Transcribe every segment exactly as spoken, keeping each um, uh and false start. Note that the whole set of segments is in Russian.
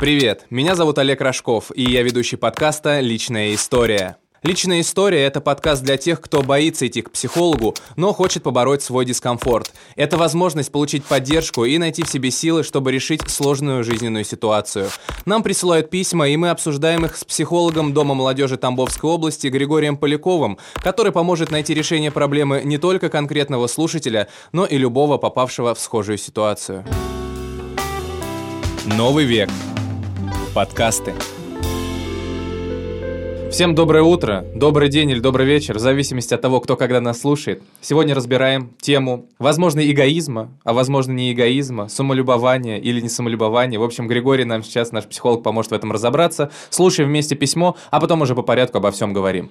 Привет, меня зовут Олег Рожков, и я ведущий подкаста «Личная история». «Личная история» — это подкаст для тех, кто боится идти к психологу, но хочет побороть свой дискомфорт. Это возможность получить поддержку и найти в себе силы, чтобы решить сложную жизненную ситуацию. Нам присылают письма, и мы обсуждаем их с психологом Дома молодежи Тамбовской области Григорием Поляковым, который поможет найти решение проблемы не только конкретного слушателя, но и любого попавшего в схожую ситуацию. Новый век. Подкасты. Всем доброе утро, добрый день или добрый вечер, в зависимости от того, кто когда нас слушает. Сегодня разбираем тему, возможно, эгоизма, а возможно, не эгоизма, самолюбования или не самолюбования. В общем, Григорий нам сейчас, наш психолог, поможет в этом разобраться. Слушаем вместе письмо, а потом уже по порядку обо всем говорим.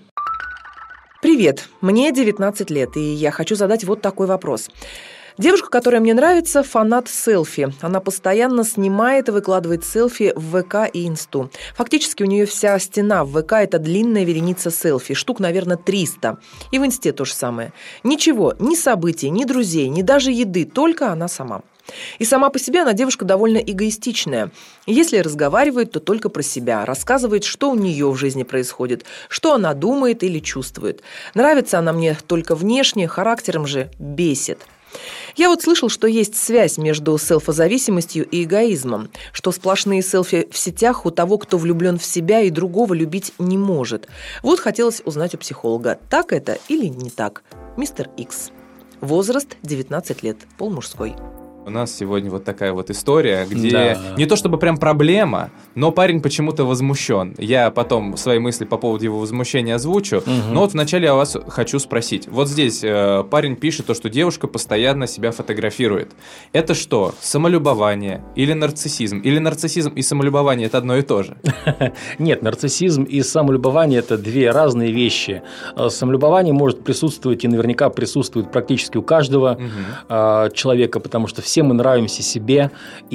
Привет, мне девятнадцать лет, и я хочу задать вот такой вопрос. Девушка, которая мне нравится, фанат селфи. Она постоянно снимает и выкладывает селфи в ВК и Инсту. Фактически у нее вся стена в ВК – это длинная вереница селфи, штук, наверное, триста. И в Инсте то же самое. Ничего, ни событий, ни друзей, ни даже еды, только она сама. И сама по себе она девушка довольно эгоистичная. Если разговаривает, то только про себя, рассказывает, что у нее в жизни происходит, что она думает или чувствует. Нравится она мне только внешне, характером же бесит. Я вот слышал, что есть связь между селфозависимостью и эгоизмом, что сплошные селфи в сетях у того, кто влюблен в себя и другого любить не может. Вот хотелось узнать у психолога, так это или не так. Мистер Икс. Возраст девятнадцать лет, пол мужской. У нас сегодня вот такая вот история, где да. не то чтобы прям проблема, но парень почему-то возмущен. Я потом свои мысли по поводу его возмущения озвучу, угу. но вот вначале я вас хочу спросить. Вот здесь э, парень пишет то, что девушка постоянно себя фотографирует. Это что, самолюбование или нарциссизм? Или нарциссизм и самолюбование – это одно и то же? Нет, нарциссизм и самолюбование – это две разные вещи. Самолюбование может присутствовать и наверняка присутствует практически у каждого угу. человека, потому что все мы нравимся себе,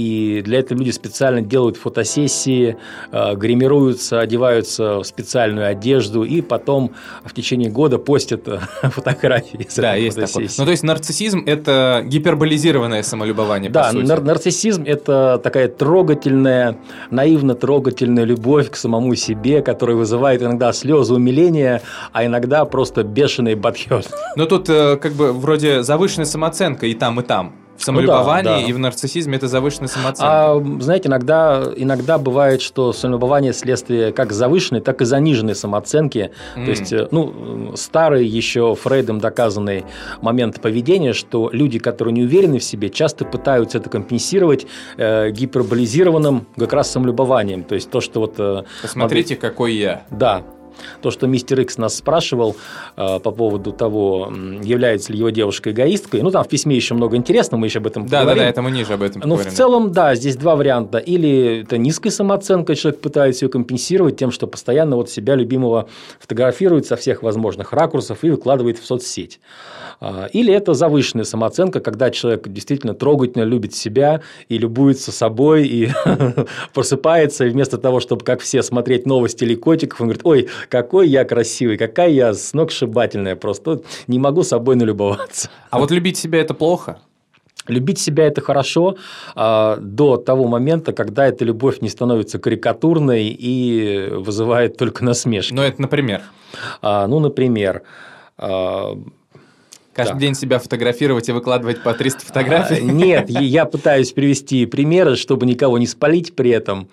и для этого люди специально делают фотосессии, э, гримируются, одеваются в специальную одежду, и потом в течение года постят фотографии. Да, есть такое. Ну, то есть, нарциссизм – это гиперболизированное самолюбование, да, по сути. Да, нар- нарциссизм – это такая трогательная, наивно-трогательная любовь к самому себе, которая вызывает иногда слезы умиления, а иногда просто бешеный бадхёрт. Ну, тут э, как бы вроде завышенная самооценка и там, и там. В самолюбовании ну, да, да. и в нарциссизме это завышенная самооценка. А, знаете, иногда, иногда бывает, что самолюбование следствие как завышенной, так и заниженной самооценки. Mm. То есть, ну, старый еще Фрейдом доказанный момент поведения, что люди, которые не уверены в себе, часто пытаются это компенсировать э, гиперболизированным как раз самолюбованием. То есть, то, что вот... Э, Посмотрите, могу... какой я. Да. То, что мистер Икс нас спрашивал э, по поводу того, является ли его девушка эгоисткой. Ну, там в письме еще много интересного, мы еще об этом да, поговорим. Да, да, это мы ниже об этом Но поговорим. в целом, да, здесь два варианта. Или это низкая самооценка, человек пытается ее компенсировать тем, что постоянно вот себя любимого фотографирует со всех возможных ракурсов и выкладывает в соцсеть. Или это завышенная самооценка, когда человек действительно трогательно любит себя и любуется собой, и просыпается, и вместо того, чтобы, как все, смотреть новости или котиков, он говорит: ой, какой я красивый, какая я сногсшибательная, просто не могу собой налюбоваться. А вот любить себя – это плохо? Любить себя – это хорошо а, до того момента, когда эта любовь не становится карикатурной и вызывает только насмешки. Ну, это, например? А, ну, например… А, Каждый да. день себя фотографировать и выкладывать по триста фотографий? А, нет, я пытаюсь привести примеры, чтобы никого не спалить при этом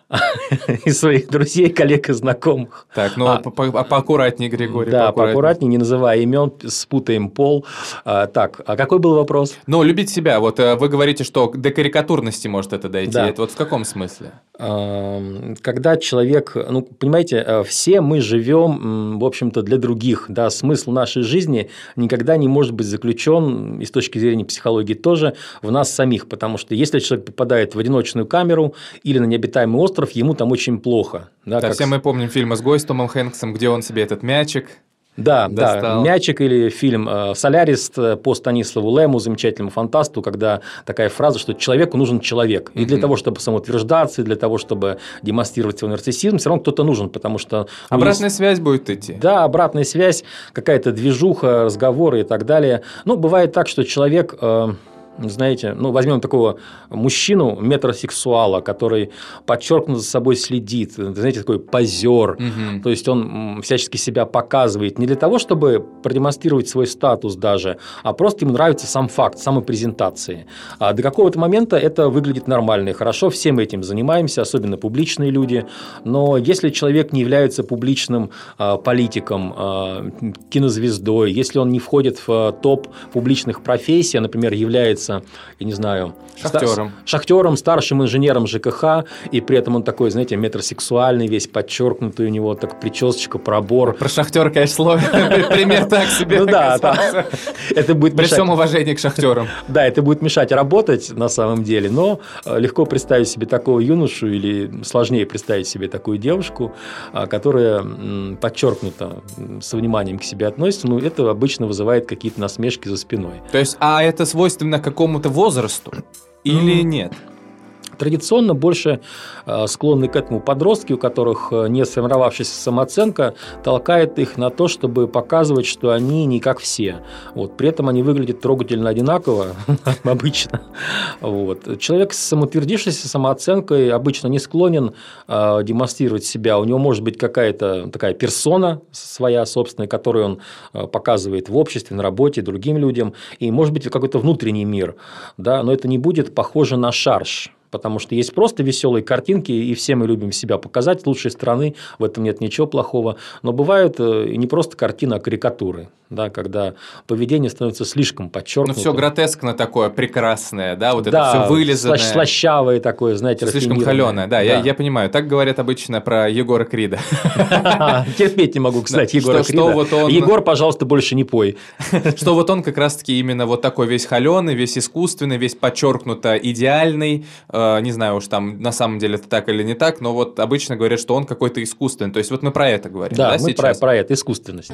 из своих друзей, коллег и знакомых. Так, ну а, по- по- поаккуратнее, Григорий. Да, поаккуратнее. поаккуратнее, не называя имен, спутаем пол. А, так, а какой был вопрос? Ну, любить себя. Вот вы говорите, что до карикатурности может это дойти. Да. Это вот в каком смысле? Когда человек, ну, понимаете, все мы живем, в общем-то, для других. Да, смысл нашей жизни никогда не может быть заключен, и с точки зрения психологии тоже, в нас самих. Потому что если человек попадает в одиночную камеру или на необитаемый остров, ему там очень плохо. Да, да как... все мы помним фильм «Изгой» с Томом Хэнксом, где он себе этот мячик Да, достал. да, «Мячик» или фильм «Солярист» по Станиславу Лему, замечательному фантасту, когда такая фраза, что человеку нужен человек. И для mm-hmm. того, чтобы самоутверждаться, и для того, чтобы демонстрировать свой нарциссизм, все равно кто-то нужен, потому что… Ну, обратная есть... связь будет идти. Да, обратная связь, какая-то движуха, разговоры и так далее. Ну, бывает так, что человек… знаете, ну, возьмем такого мужчину, метросексуала, который подчеркнуто за собой следит, знаете, такой позер, угу. То есть он всячески себя показывает не для того, чтобы продемонстрировать свой статус даже, а просто ему нравится сам факт самопрезентации. А до какого-то момента это выглядит нормально и хорошо, все мы этим занимаемся, особенно публичные люди, но если человек не является публичным а, политиком, а, кинозвездой, если он не входит в топ публичных профессий, а, например, является я не знаю, шахтером. шахтером, старшим инженером ЖКХ, и при этом он такой, знаете, метросексуальный, весь подчеркнутый, у него так причесочка, пробор. Про шахтера, конечно, слово. Пример так себе. Ну да, это будет при всем уважении к шахтерам. Да, это будет мешать работать на самом деле, но легко представить себе такого юношу или сложнее представить себе такую девушку, которая подчеркнуто с вниманием к себе относится, ну, это обычно вызывает какие-то насмешки за спиной. То есть, а это свойственно какому-то возрасту или mm. нет? Традиционно больше склонны к этому подростки, у которых не сформировавшаяся самооценка, толкает их на то, чтобы показывать, что они не как все. Вот. При этом они выглядят трогательно одинаково, обычно. Вот. Человек с самоутвердившейся самооценкой обычно не склонен демонстрировать себя. У него может быть какая-то такая персона своя собственная, которую он показывает в обществе, на работе, другим людям. И может быть какой-то внутренний мир. Да? Но это не будет похоже на шарж. Потому что есть просто веселые картинки, и все мы любим себя показать с лучшей стороны, в этом нет ничего плохого. Но бывают и не просто картины, а карикатуры, да, когда поведение становится слишком подчеркнутым. Ну, все гротескно такое, прекрасное, да, вот да, это все вылизанное. Слащавое такое, знаете, слишком холеное, да, да. Я, я понимаю. Так говорят обычно про Егора Крида. Терпеть не могу, кстати, Егора Крида. Егор, пожалуйста, больше не пой. Что вот он как раз-таки именно вот такой весь холеный, весь искусственный, весь подчеркнуто идеальный. Не знаю уж там на самом деле это так или не так, но вот обычно говорят, что он какой-то искусственный. То есть вот мы про это говорим, да, да мы про, про это, искусственность.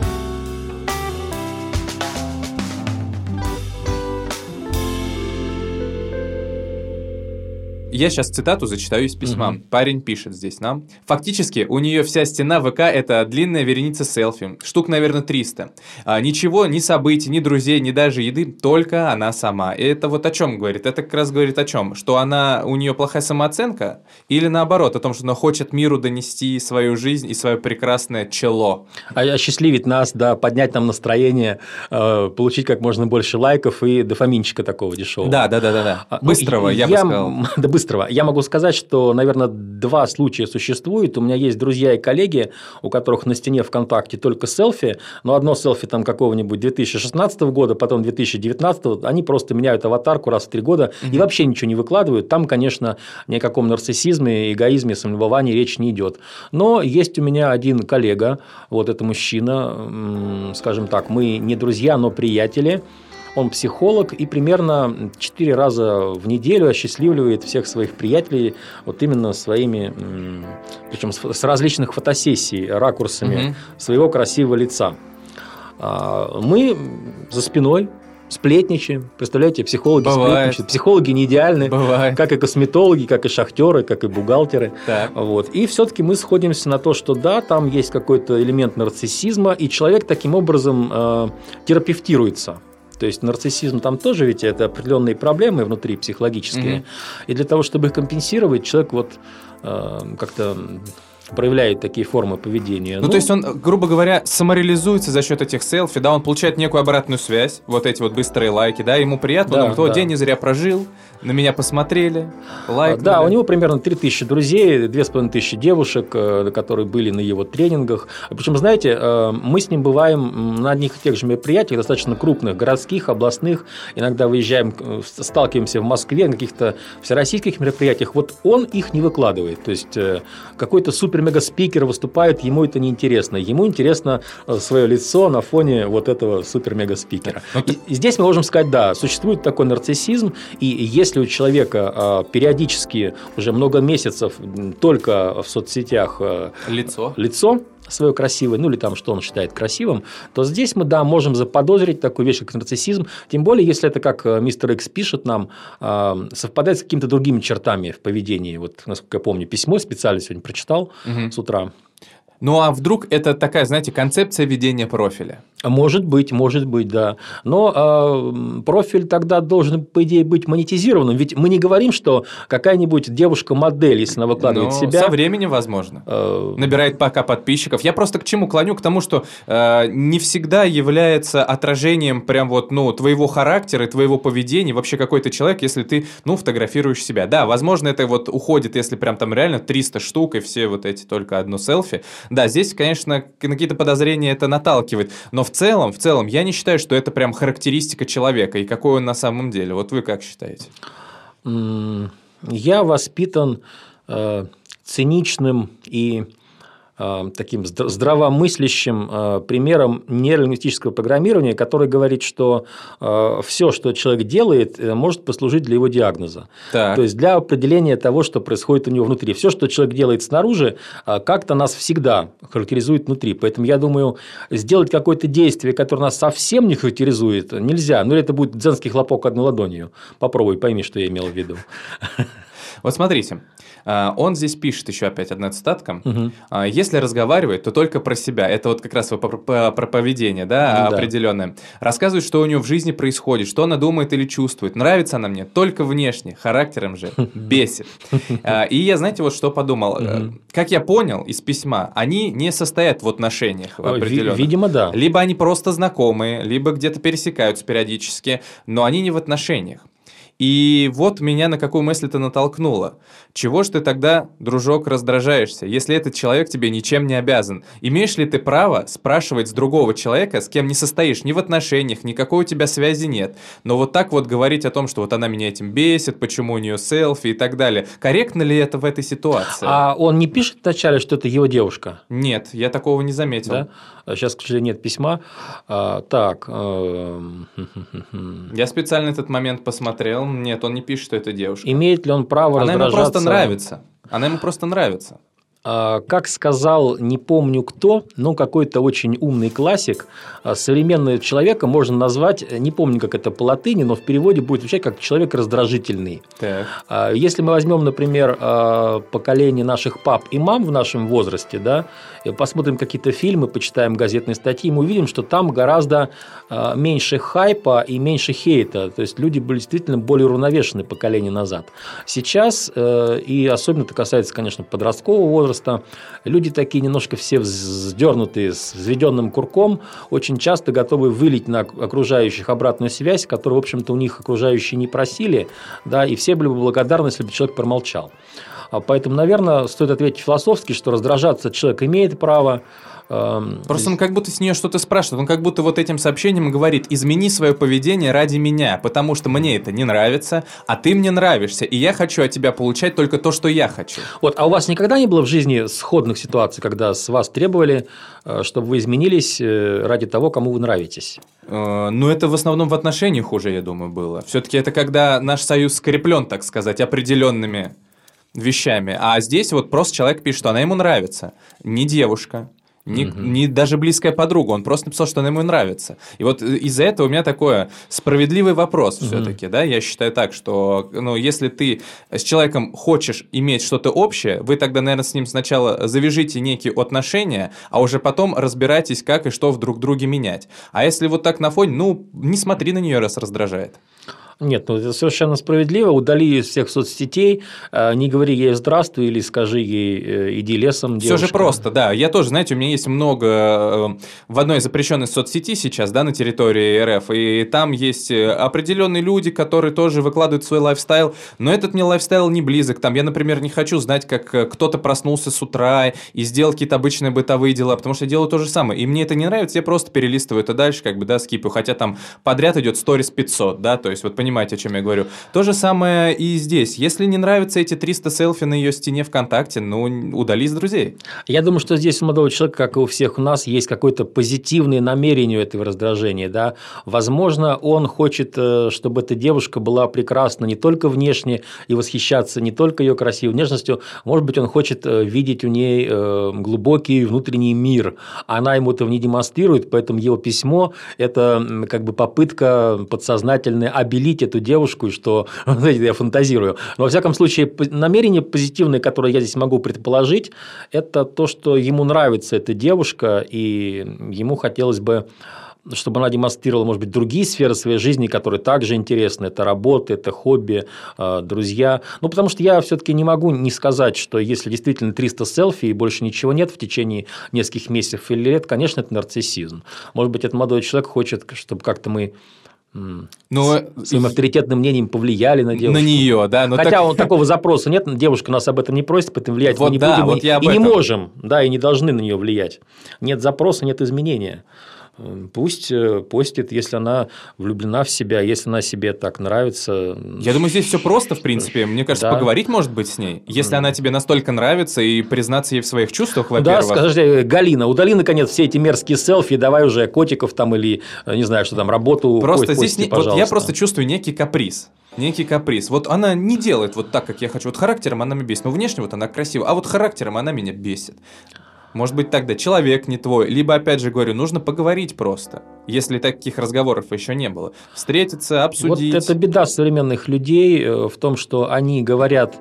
Я сейчас цитату зачитаю из письма. Угу. Парень пишет здесь нам. Фактически, у нее вся стена ВК – это длинная вереница селфи. Штук, наверное, триста. А, ничего, ни событий, ни друзей, ни даже еды, только она сама. И это вот о чем говорит? Это как раз говорит о чем? Что она, у нее плохая самооценка? Или наоборот, о том, что она хочет миру донести свою жизнь и свое прекрасное чело? А осчастливить нас, да, поднять нам настроение, э, получить как можно больше лайков и дофаминчика такого дешевого. Да, да, да, да. да. Быстрого, я, я бы сказал. Да, быстрого. Я могу сказать, что, наверное, два случая существует. У меня есть друзья и коллеги, у которых на стене ВКонтакте только селфи, но одно селфи там какого-нибудь две тысячи шестнадцатого года, потом две тысячи девятнадцатого, они просто меняют аватарку раз в три года mm-hmm. и вообще ничего не выкладывают. Там, конечно, ни о каком нарциссизме, эгоизме, самолюбовании речь не идет. Но есть у меня один коллега, вот это мужчина, скажем так, мы не друзья, но приятели. Он психолог и примерно четыре раза в неделю осчастливливает всех своих приятелей вот именно своими, причем с различных фотосессий, ракурсами угу. своего красивого лица. Мы за спиной сплетничаем. Представляете, психологи Бывает. сплетничают. Психологи не идеальны, Бывает. как и косметологи, как и шахтеры, как и бухгалтеры. Вот. И все-таки мы сходимся на то, что да, там есть какой-то элемент нарциссизма, и человек таким образом э, терапевтируется. То есть нарциссизм там тоже ведь это определенные проблемы внутри психологические. Mm-hmm. И для того, чтобы их компенсировать, человек вот э, как-то проявляет такие формы поведения. Ну, ну, то есть он, грубо говоря, самореализуется за счет этих селфи, да, он получает некую обратную связь, вот эти вот быстрые лайки, да, ему приятно, да, он думает, о, да. день не зря прожил, на меня посмотрели, лайк. Да, у него примерно три тысячи друзей, две с половиной тысячи девушек, которые были на его тренингах. Причем, знаете, мы с ним бываем на одних и тех же мероприятиях, достаточно крупных, городских, областных, иногда выезжаем, сталкиваемся в Москве на каких-то всероссийских мероприятиях, вот он их не выкладывает, то есть какой-то супер-мега-спикер выступает, ему это неинтересно, ему интересно свое лицо на фоне вот этого супер-мега-спикера. И, и здесь мы можем сказать, да, существует такой нарциссизм, и если у человека периодически уже много месяцев только в соцсетях лицо, лицо свое красивое, ну или там, что он считает красивым, то здесь мы, да, можем заподозрить такую вещь, как нарциссизм, тем более, если это, как мистер Икс пишет нам, совпадает с какими-то другими чертами в поведении. Вот, насколько я помню, письмо специально сегодня прочитал угу. с утра. Ну, а вдруг это такая, знаете, концепция ведения профиля? Может быть, может быть, да. Но э, профиль тогда должен, по идее, быть монетизированным. Ведь мы не говорим, что какая-нибудь девушка-модель, если она выкладывает Но себя… со временем, возможно. Э... Набирает пока подписчиков. Я просто к чему клоню? К тому, что э, не всегда является отражением прям вот, ну, твоего характера, твоего поведения, вообще какой ты человек, если ты, ну, фотографируешь себя. Да, возможно, это вот уходит, если прям там реально триста штук и все вот эти только одно селфи. Да, здесь, конечно, на какие-то подозрения это наталкивает. Но в В целом, в целом, я не считаю, что это прям характеристика человека и какой он на самом деле. Вот вы как считаете? Я воспитан э, циничным и э, таким здравомыслящим э, примером нейролингвистического программирования, который говорит, что э, все, что человек делает, может послужить для его диагноза. Так. То есть для определения того, что происходит у него внутри. Все, что человек делает снаружи, э, как-то нас всегда характеризует внутри. Поэтому я думаю, сделать какое-то действие, которое нас совсем не характеризует, нельзя. Ну, это будет дзенский хлопок одной ладонью. Попробуй, пойми, что я имел в виду. Вот смотрите, он здесь пишет еще опять одна цитатка. Угу. Если разговаривает, то только про себя. Это вот как раз про поведение, да, да, определенное. Рассказывает, что у него в жизни происходит, что она думает или чувствует. Нравится она мне только внешне, характером же бесит. И я, знаете, вот что подумал. Как я понял из письма, они не состоят в отношениях определенных. Видимо, да. Либо они просто знакомые, либо где-то пересекаются периодически, но они не в отношениях. И вот меня на какую мысль это натолкнуло. Чего ж ты тогда, дружок, раздражаешься, если этот человек тебе ничем не обязан? Имеешь ли ты право спрашивать с другого человека, с кем не состоишь ни в отношениях, никакой у тебя связи нет, но вот так вот говорить о том, что вот она меня этим бесит, почему у нее селфи и так далее. Корректно ли это в этой ситуации? А он не пишет вначале, что это его девушка? Нет, я такого не заметил. Да? Сейчас, к сожалению, нет письма. А, так. Я специально этот момент посмотрел. Нет, он не пишет, что это девушка. Имеет ли он право Она раздражаться? ему просто нравится. Она ему просто нравится. Как сказал, не помню кто, но какой-то очень умный классик, современного человека можно назвать, не помню, как это по латыни, но в переводе будет звучать как человек раздражительный. Так. Если мы возьмем, например, поколение наших пап и мам в нашем возрасте, да, посмотрим какие-то фильмы, почитаем газетные статьи, мы увидим, что там гораздо меньше хайпа и меньше хейта. То есть люди были действительно более уравновешенные поколение назад. Сейчас, и особенно это касается, конечно, подросткового возраста, люди такие немножко все вздернутые, с взведенным курком, очень часто готовы вылить на окружающих обратную связь, которую, в общем-то, у них окружающие не просили, да, и все были бы благодарны, если бы человек промолчал. Поэтому, наверное, стоит ответить философски, что раздражаться человек имеет право. Просто он как будто с нее что-то спрашивает, он как будто вот этим сообщением говорит: измени свое поведение ради меня, потому что мне это не нравится, а ты мне нравишься, и я хочу от тебя получать только то, что я хочу. Вот, а у вас никогда не было в жизни сходных ситуаций, когда с вас требовали, чтобы вы изменились ради того, кому вы нравитесь? Ну, это в основном в отношениях уже, я думаю, было. Все-таки это когда наш союз скреплен, так сказать, определенными вещами. А здесь вот просто человек пишет, что она ему нравится, не девушка. Не, угу. не даже близкая подруга, он просто написал, что она ему нравится. И вот из-за этого у меня такой справедливый вопрос угу. все-таки, да, я считаю так, что, ну, если ты с человеком хочешь иметь что-то общее, вы тогда, наверное, с ним сначала завяжите некие отношения, а уже потом разбирайтесь, как и что в друг друге менять. А если вот так на фоне, ну, не смотри на нее, раз раздражает. Нет, ну это совершенно справедливо. Удали из всех соцсетей, не говори ей здравствуй или скажи ей иди лесом, девушка. Все же просто, да. Я тоже, знаете, у меня есть много в одной запрещенной соцсети сейчас, да, на территории эр эф, и там есть определенные люди, которые тоже выкладывают свой лайфстайл, но этот мне лайфстайл не близок. Там я, например, не хочу знать, как кто-то проснулся с утра и сделал какие-то обычные бытовые дела, потому что я делаю то же самое. И мне это не нравится, я просто перелистываю это дальше, как бы, да, скипаю. Хотя там подряд идет сторис пятьсот, да, то есть вот понимаете, о чем я говорю. То же самое и здесь. Если не нравятся эти триста селфи на ее стене ВКонтакте, ну, удали из друзей. Я думаю, что здесь у молодого человека, как и у всех у нас, есть какое-то позитивное намерение у этого раздражения. Да? Возможно, он хочет, чтобы эта девушка была прекрасна не только внешне и восхищаться не только ее красивой внешностью. Может быть, он хочет видеть у ней глубокий внутренний мир. Она ему этого не демонстрирует, поэтому его письмо – это как бы попытка подсознательная обелить эту девушку, что, знаете, я фантазирую. Но, во всяком случае, намерение позитивное, которое я здесь могу предположить, это то, что ему нравится эта девушка, и ему хотелось бы чтобы она демонстрировала, может быть, другие сферы своей жизни, которые также интересны. Это работа, это хобби, друзья. Ну, потому что я все-таки не могу не сказать, что если действительно триста селфи и больше ничего нет в течение нескольких месяцев или лет, конечно, это нарциссизм. Может быть, этот молодой человек хочет, чтобы как-то мы Но своим авторитетным мнением повлияли на девушку. На нее, да. Но Хотя так... он, такого запроса нет, девушка нас об этом не просит, поэтому влиять вот мы не да, будем вот и, я об и не этом. можем, да, и не должны на нее влиять. Нет запроса, нет изменения. Пусть постит, если она влюблена в себя, если она себе так нравится. Я думаю, здесь все просто, в принципе. Мне кажется, да. поговорить может быть с ней. Если mm. она тебе настолько нравится, и признаться ей в своих чувствах, во-первых. Да, скажи, Галина, удали, наконец, все эти мерзкие селфи, давай уже котиков там или, не знаю, что там, работу просто пост, здесь пости, не... вот я просто чувствую некий каприз. Некий каприз. Вот она не делает вот так, как я хочу. Вот характером она меня бесит. Ну, внешне вот она красивая, а вот характером она меня бесит. Может быть, тогда человек не твой. Либо, опять же говорю, нужно поговорить просто. Если таких разговоров еще не было. Встретиться, обсудить. Вот это беда современных людей в том, что они говорят,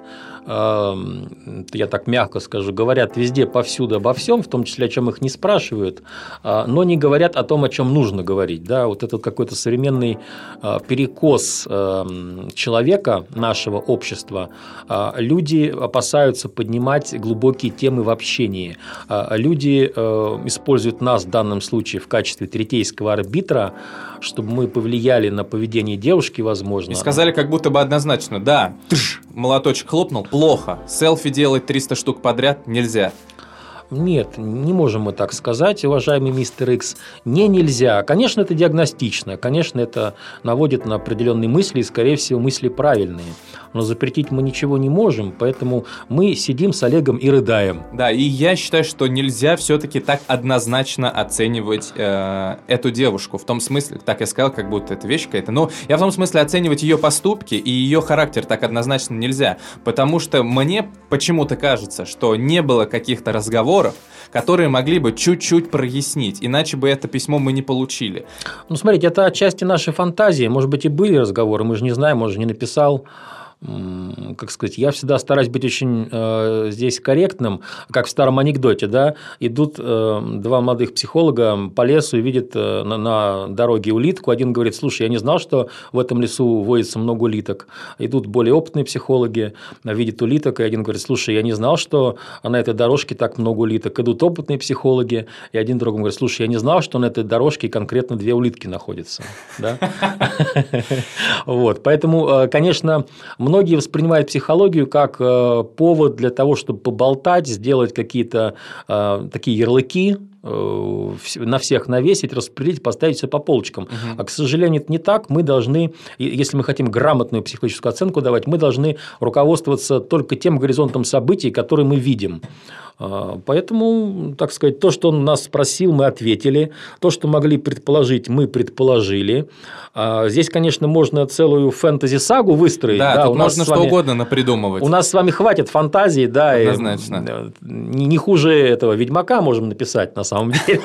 я так мягко скажу, говорят везде, повсюду, обо всем, в том числе, о чем их не спрашивают, но не говорят о том, о чем нужно говорить. Да? Вот это какой-то современный перекос человека, нашего общества. Люди опасаются поднимать глубокие темы в общении. Люди используют нас в данном случае в качестве третейского арбитра, чтобы мы повлияли на поведение девушки, возможно. И сказали как будто бы однозначно, да, тш, молоточек хлопнул, плохо, селфи делать триста штук подряд нельзя. Нет, не можем мы так сказать, уважаемый мистер Икс. Не нельзя. Конечно, это диагностично, конечно, это наводит на определенные мысли, и, скорее всего, мысли правильные. Но запретить мы ничего не можем, поэтому мы сидим с Олегом и рыдаем. Да, и я считаю, что нельзя все-таки так однозначно оценивать э, эту девушку. В том смысле, так я сказал, как будто это вещь какая-то. Но я в том смысле оценивать ее поступки и ее характер так однозначно нельзя. Потому что мне почему-то кажется, что не было каких-то разговоров, которые могли бы чуть-чуть прояснить, иначе бы это письмо мы не получили. Ну, смотрите, это отчасти нашей фантазии. Может быть, и были разговоры, мы же не знаем, может, не написал. Как сказать, я всегда стараюсь быть очень э, здесь корректным, как в старом анекдоте, да, идут э, два молодых психолога по лесу и видят э, на, на дороге улитку, один говорит, слушай, я не знал, что в этом лесу водится много улиток, идут более опытные психологи, видят улиток, и один говорит, слушай, я не знал, что на этой дорожке так много улиток, идут опытные психологи, и один другому говорит, слушай, я не знал, что на этой дорожке конкретно две улитки находятся, да, вот, поэтому, конечно, многие воспринимают психологию как э, повод для того, чтобы поболтать, сделать какие-то э, такие ярлыки, э, на всех навесить, распределить, поставить все по полочкам. Uh-huh. А, к сожалению, это не так. Мы должны, если мы хотим грамотную психологическую оценку давать, мы должны руководствоваться только тем горизонтом событий, которые мы видим. Поэтому, так сказать, то, что он нас спросил, мы ответили. То, что могли предположить, мы предположили. Здесь, конечно, можно целую фэнтези-сагу выстроить. Да, да, тут у можно нас что вами, угодно напридумывать. У нас с вами хватит фантазии, да. Однозначно. И не, не хуже этого Ведьмака можем написать, на самом деле.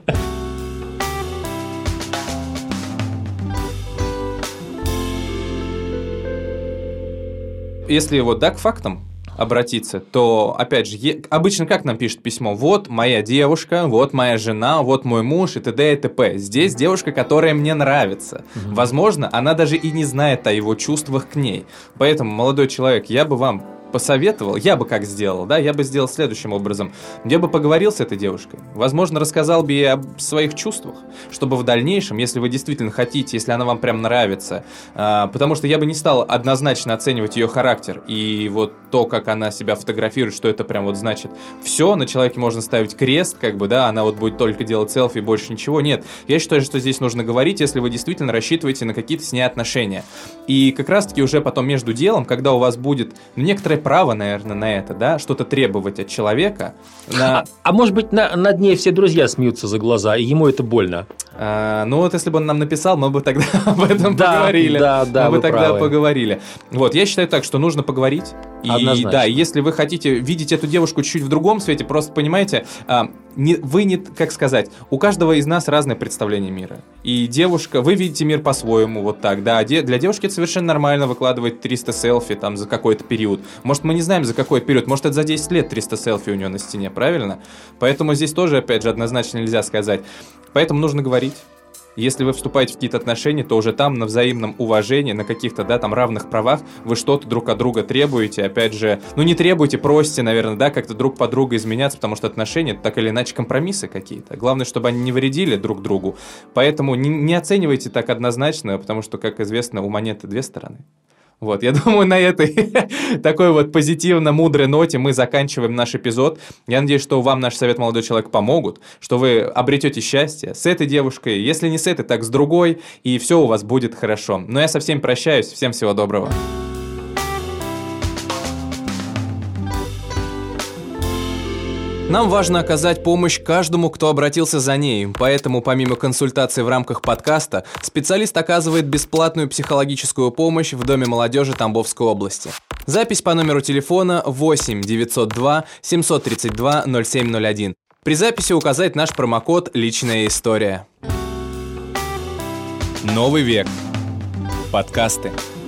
Если вот да, к фактам обратиться, то, опять же, е... обычно как нам пишут письмо? Вот моя девушка, вот моя жена, вот мой муж и т.д. и т.п. Здесь девушка, которая мне нравится. Угу. Возможно, она даже и не знает о его чувствах к ней. Поэтому, молодой человек, я бы вам посоветовал, я бы как сделал, да, я бы сделал следующим образом. Я бы поговорил с этой девушкой, возможно, рассказал бы ей об своих чувствах, чтобы в дальнейшем, если вы действительно хотите, если она вам прям нравится, а, потому что я бы не стал однозначно оценивать ее характер и вот то, как она себя фотографирует, что это прям вот значит все, на человеке можно ставить крест, как бы, да, она вот будет только делать селфи, больше ничего, нет. Я считаю, что здесь нужно говорить, если вы действительно рассчитываете на какие-то с ней отношения. И как раз-таки уже потом между делом, когда у вас будет, ну, некоторое право, наверное, на это, да, что-то требовать от человека. На... А, а может быть, на, над ней все друзья смеются за глаза, и ему это больно? А, ну вот, если бы он нам написал, мы бы тогда об этом да, поговорили. Да, да, мы бы тогда правы. поговорили. Вот, я считаю так, что нужно поговорить. И, Однозначно. Да, если вы хотите видеть эту девушку чуть-чуть в другом свете, просто понимаете, а, не, вы не, как сказать, у каждого из нас разное представление мира. И девушка, вы видите мир по-своему, вот так, да. Де, для девушки это совершенно нормально выкладывать триста селфи там за какой-то период. Может, мы не знаем, за какой период, может, это за десять лет триста селфи у нее на стене, правильно? Поэтому здесь тоже, опять же, однозначно нельзя сказать. Поэтому нужно говорить. Если вы вступаете в какие-то отношения, то уже там на взаимном уважении, на каких-то, да, там равных правах вы что-то друг от друга требуете. Опять же, ну не требуйте, просите, наверное, да, как-то друг под друга изменяться, потому что отношения это так или иначе компромиссы какие-то. Главное, чтобы они не вредили друг другу. Поэтому не, не оценивайте так однозначно, потому что, как известно, у монеты две стороны. Вот, я думаю, на этой такой вот позитивно-мудрой ноте мы заканчиваем наш эпизод. Я надеюсь, что вам наш совет «Молодой человек» помогут, что вы обретете счастье с этой девушкой, если не с этой, так с другой, и все у вас будет хорошо. Но я со всеми прощаюсь, всем всего доброго. Нам важно оказать помощь каждому, кто обратился за ней, поэтому помимо консультаций в рамках подкаста, специалист оказывает бесплатную психологическую помощь в Доме молодежи Тамбовской области. Запись по номеру телефона восемь девятьсот два семьсот тридцать два ноль семь ноль один. При записи указать наш промокод «Личная история». Новый век. Подкасты.